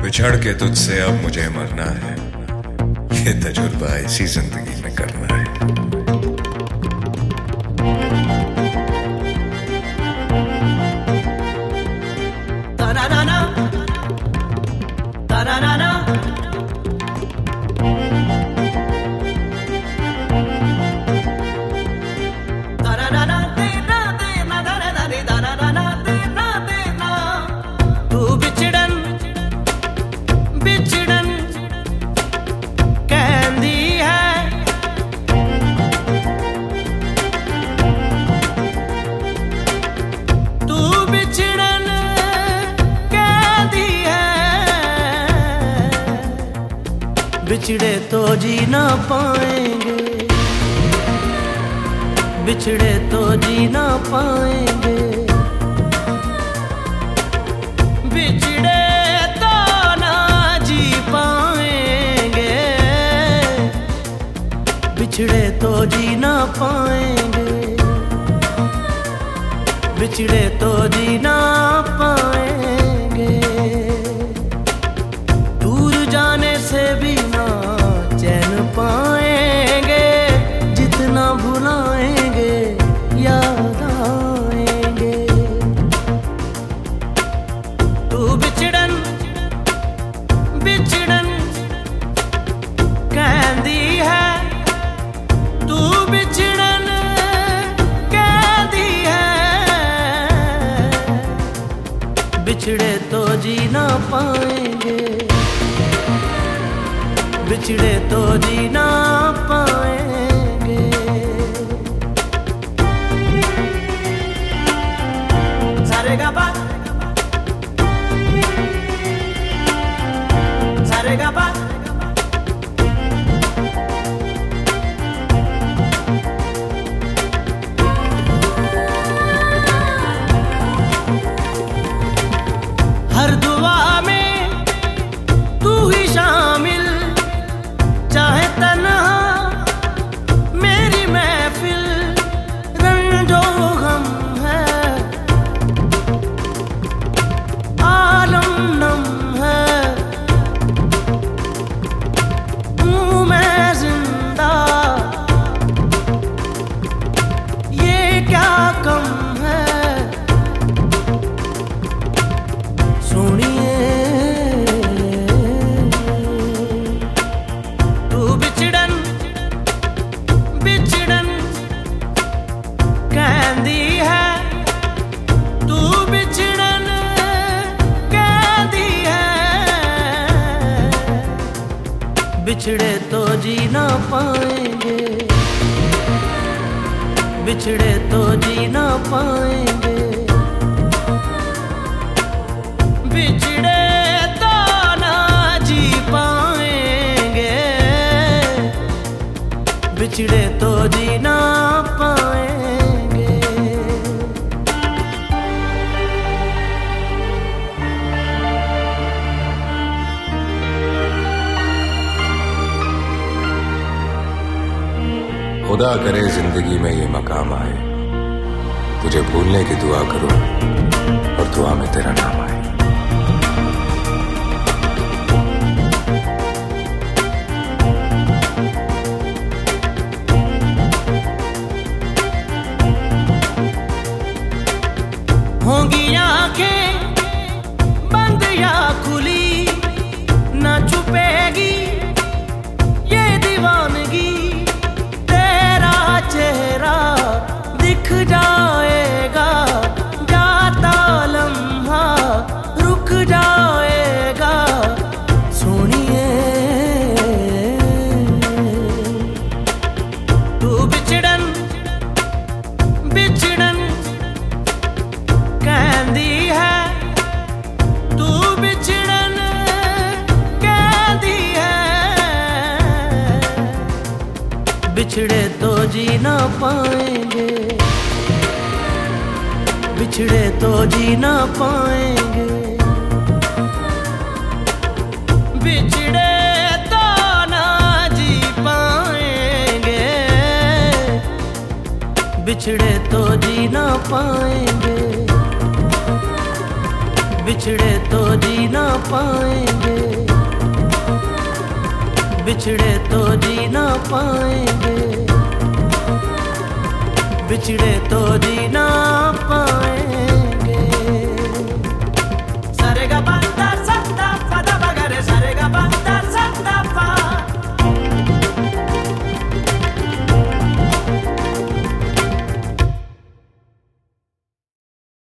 बिछड़ के तुझसे अब मुझे मरना है, ये तजुर्बा इसी जिंदगी में करना है। बिछड़े तो जी ना पाएंगे, बिछड़े तो जी ना पाएंगे, बिछड़े तो ना जी पाएंगे, बिछड़े तो जी ना पाएंगे, बिछड़े तो जी ना पाएंगे। दूर जाने से भी चैन पाएंगे, जितना भुलाएंगे याद आएंगे। तू बिछड़न बिछड़न कहती है, तू बिछड़न कहती है, बिछड़े तो जी ना पाएंगे, बिछड़े तो जी ना पाएंगे। सारे गा पा, सारे गा पा। हर दुआ में तू ही शामिल, चाहे तन्हा मेरी महफिल, रंजो गम है आलम नम है, हूँ मैं जिंदा ये क्या कम है। सुनिए कहती है, तू बिछड़न कहती है, बिछड़े तो जी ना पाएंगे, बिछड़े तो जी ना पाएंगे, बिछड़े तो ना जी पाएंगे, बिछड़े तो जी ना पाएंगे। खुदा करे जिंदगी में ये मकाम आए, तुझे भूलने की दुआ करूं और दुआ में तेरा नाम आए। होंगी आंखें बंद या खुली, न छुपेगी ये दीवानगी, तेरा चेहरा दिख जाएगा, जाता लम्हा रुक जाएगा। सुनिए तू बिछड़न बिछड़न कहती है, तू बिछड़न कहती है, बिछड़े तो जी ना पाएंगे, बिछड़े तो जी ना पाएंगे, बिछड़े तो ना जी पाएंगे, बिछड़े तो जी ना पाएंगे, बिछड़े तो जी ना पाएंगे, बिछड़े तो जी ना पाएंगे, बिछड़े तो जी ना पाएंगे।